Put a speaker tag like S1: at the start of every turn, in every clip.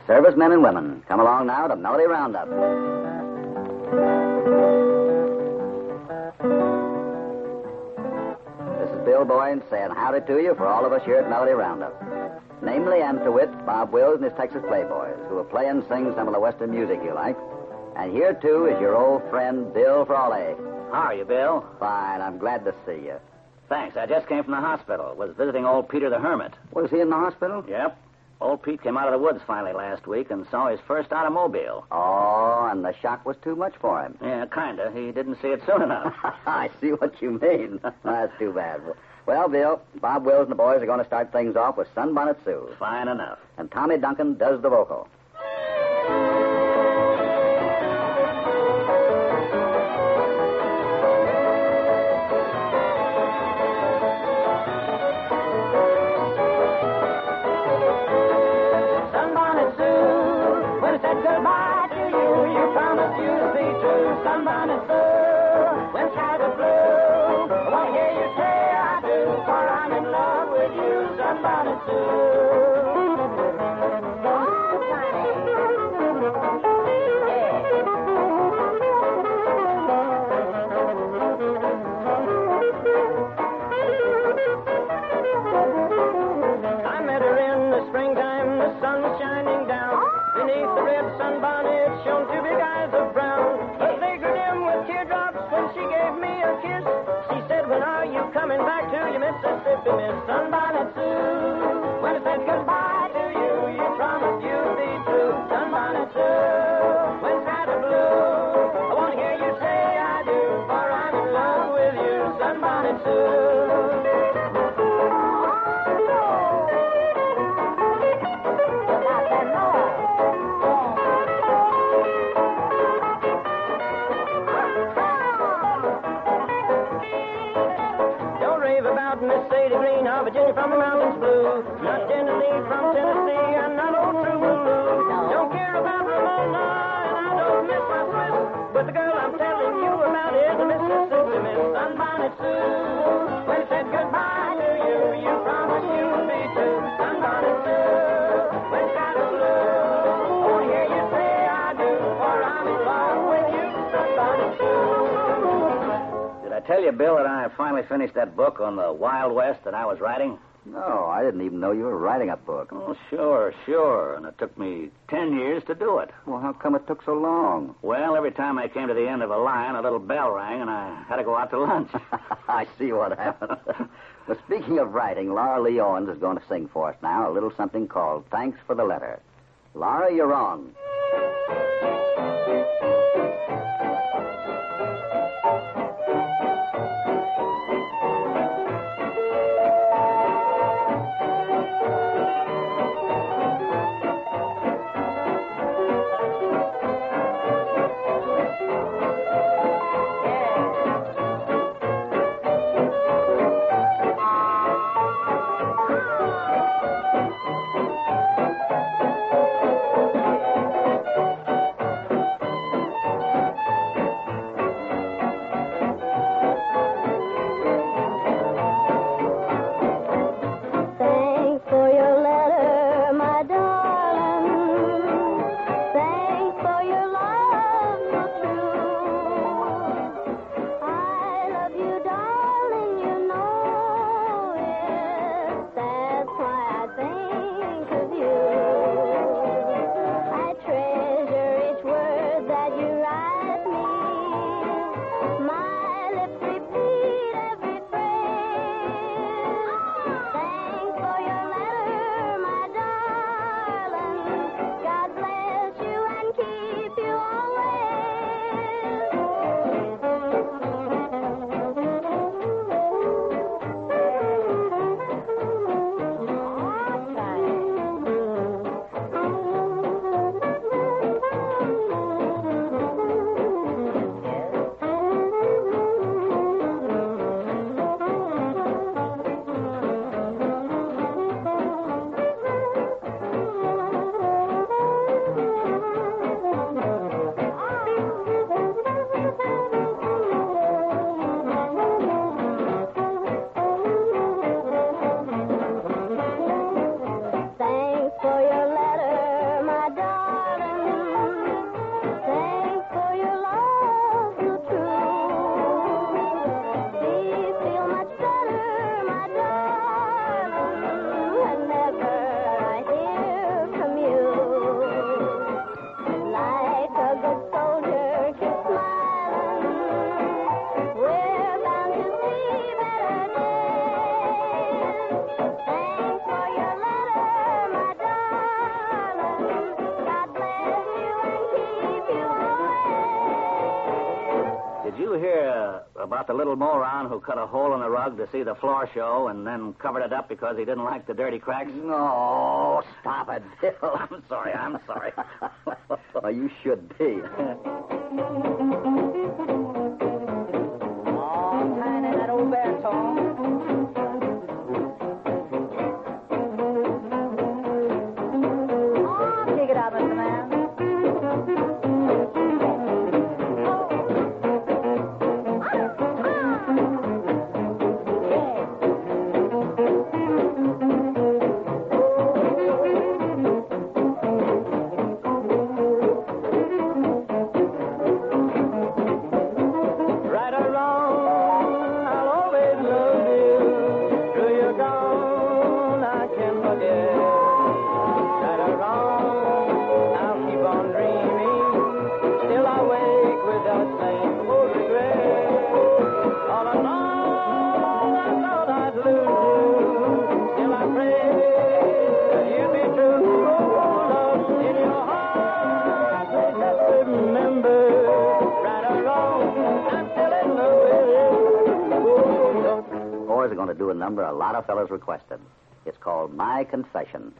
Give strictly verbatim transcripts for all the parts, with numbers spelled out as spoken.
S1: Servicemen and women, come along now to Melody Roundup. This is Bill Boyne saying howdy to you for all of us here at Melody Roundup. Namely and to wit, Bob Wills and his Texas Playboys, who will play and sing some of the Western music you like. And here, too, is your old friend, Bill Frawley.
S2: How are you, Bill?
S1: Fine. I'm glad to see you.
S2: Thanks. I just came from the hospital. Was visiting old Peter the Hermit.
S1: Was he in the hospital?
S2: Yep. Old Pete came out of the woods finally last week and saw his first automobile.
S1: Oh, and the shock was too much for him.
S2: Yeah, kinda. He didn't see it soon enough.
S1: I see what you mean. That's too bad. Well, Bill, Bob Wills and the boys are going to start things off with Sunbonnet Sue.
S2: Fine enough.
S1: And Tommy Duncan does the vocal.
S3: Sunbonnet Sue, when I said goodbye to you, you promised you'd be true. Sunbonnet Sue, when skies are blue, I want to hear you say I do, for I'm in love with you. Sunbonnet Sue. I met her in the springtime, the sun was shining down. Beneath the red sunbonnet shone two big eyes of brown. But they grew dim with teardrops when she gave me a kiss. She said, when are you coming back to your Mississippi, Miss Sunbonnet Sue? When I said goodbye to you, you promised you'd be true. Sunbonnet Sue, when skies are blue, I want to hear you say I do, for I'm in love with you. Sunbonnet Sue. Miss Sadie Green of Virginia from the mountains blue. Not Tennessee from Tennessee, and not old True Blue. Don't care about Ramona, and I don't miss my Swiss. But the girl I'm telling you about is a Mississippi Miss Sunbonnet Sue. When I said goodbye to you, you promised you'd be true. Sunbonnet Sue, when skies are blue, I want to hear you say I do, for I'm in love with you. Sunbonnet Sue.
S2: Did I tell you, Bill, that I finally finished that book on the Wild West that I was writing?
S1: No, I didn't even know you were writing a book.
S2: Oh, sure, sure. And it took me ten years to do it.
S1: Well, how come it took so long?
S2: Well, every time I came to the end of a line, a little bell rang, and I had to go out to lunch.
S1: I see what happened. Well, speaking of writing, Laura Lee Owens is going to sing for us now a little something called Thanks for the Letter. Laura, you're on.
S2: About the little moron who cut a hole in the rug to see the floor show and then covered it up because he didn't like the dirty cracks?
S1: No, stop it, Bill.
S2: I'm sorry, I'm sorry.
S1: Oh, you should be.
S3: Oh, tiny that old baritone. Oh, take it out, Mister Man. Right or wrong, I'll always love you. Till you're gone, I can't forget. Right or wrong, I'll keep on dreaming. Still I wake with that same old regret. All along, I thought I'd lose you. Still I pray that you'd be true. Oh, love, in your heart, please just remember. Right or wrong, I'm still in love with you. Oh, don't
S1: Boys are going to do a number a lot of fellas requested. It's called My Confession.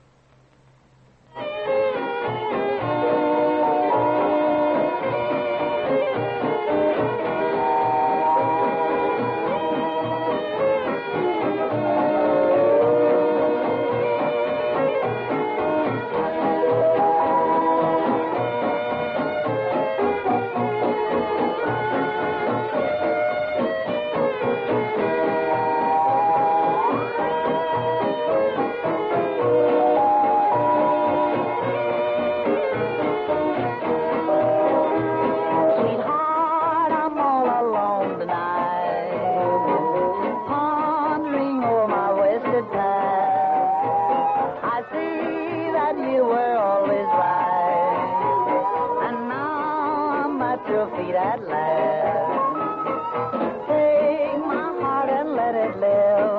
S3: Sweetheart, I'm all alone tonight, pondering over my wasted past. I see that you were always right, and now I'm at your feet at last. Take my heart and let it live.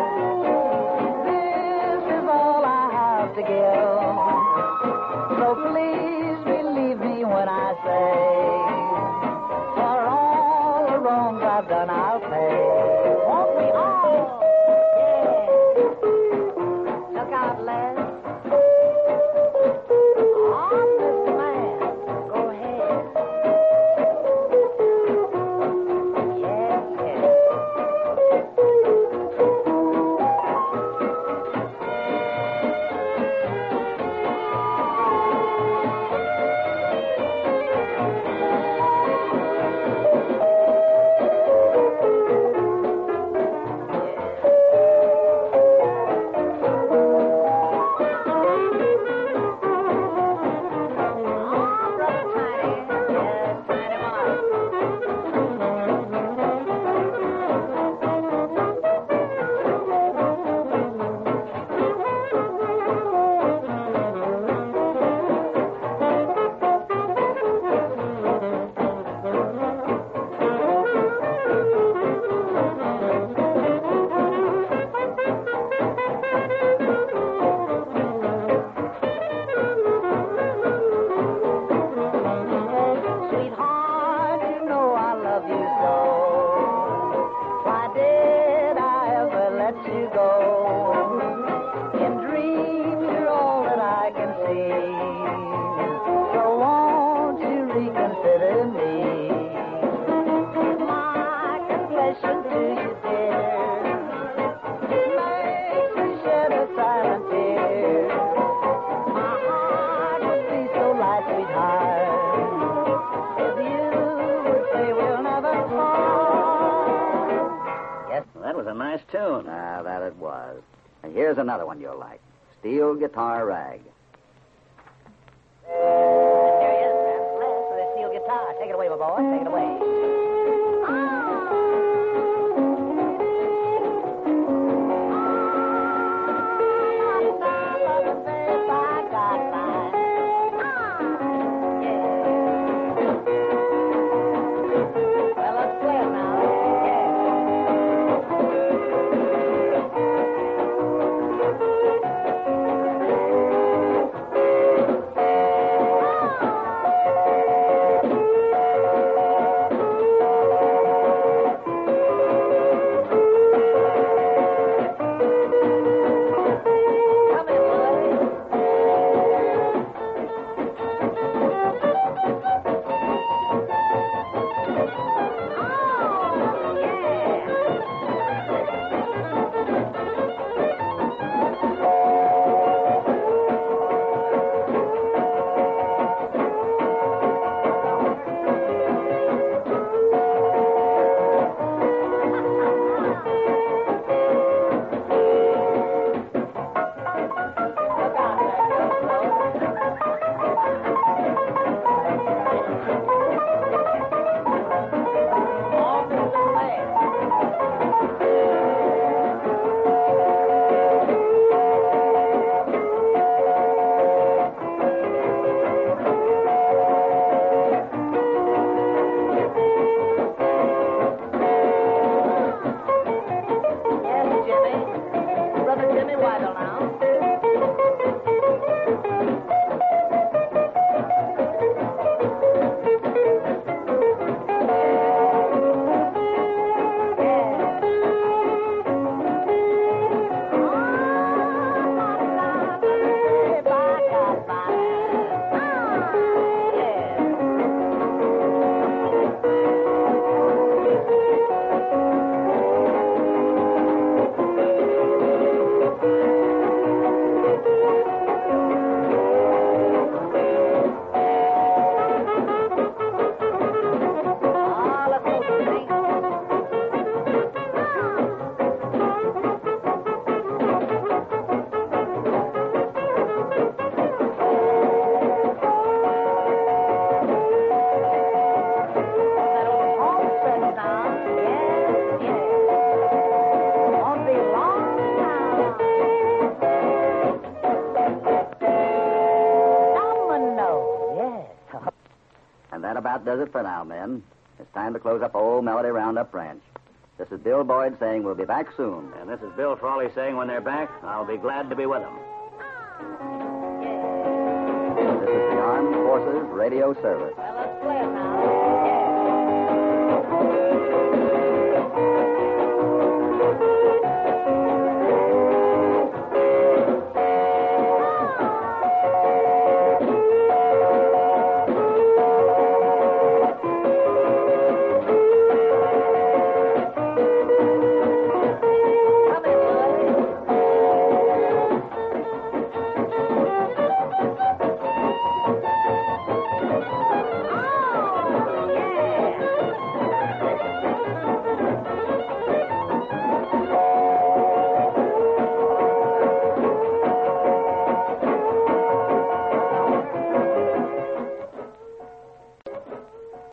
S3: This is all I have to give. So please believe me when I say, for all the wrongs I've done, I'll pay. Won't we all? Yeah. Look out, Les. Oh, Mister Man, go ahead. Yes, yes. Oh, Brother Tiny. Yes, Tiny Sweetheart, you know I love you so. Why did I ever let you go? In dreams, you're all that I can see. So won't you reconsider me? My confession to you, dear, makes me shed a silent tear. My heart would be so light, sweetheart, if you would say we'll never part.
S1: Yes?
S2: Well, that was a nice tune.
S1: Ah, that it was. And here's another one you'll like. Steel Guitar Rag.
S3: There he is, man. Les with his steel guitar. Take it away, my boy. Take it away. Well, let's play it now. Yeah.
S1: about does it for now, men. It's time to close up old Melody Roundup Ranch. This is Bill Boyd saying we'll be back soon.
S2: And this is Bill Frawley saying when they're back, I'll be glad to be with them.
S1: This is the Armed Forces Radio Service.
S3: Well, let's play it now.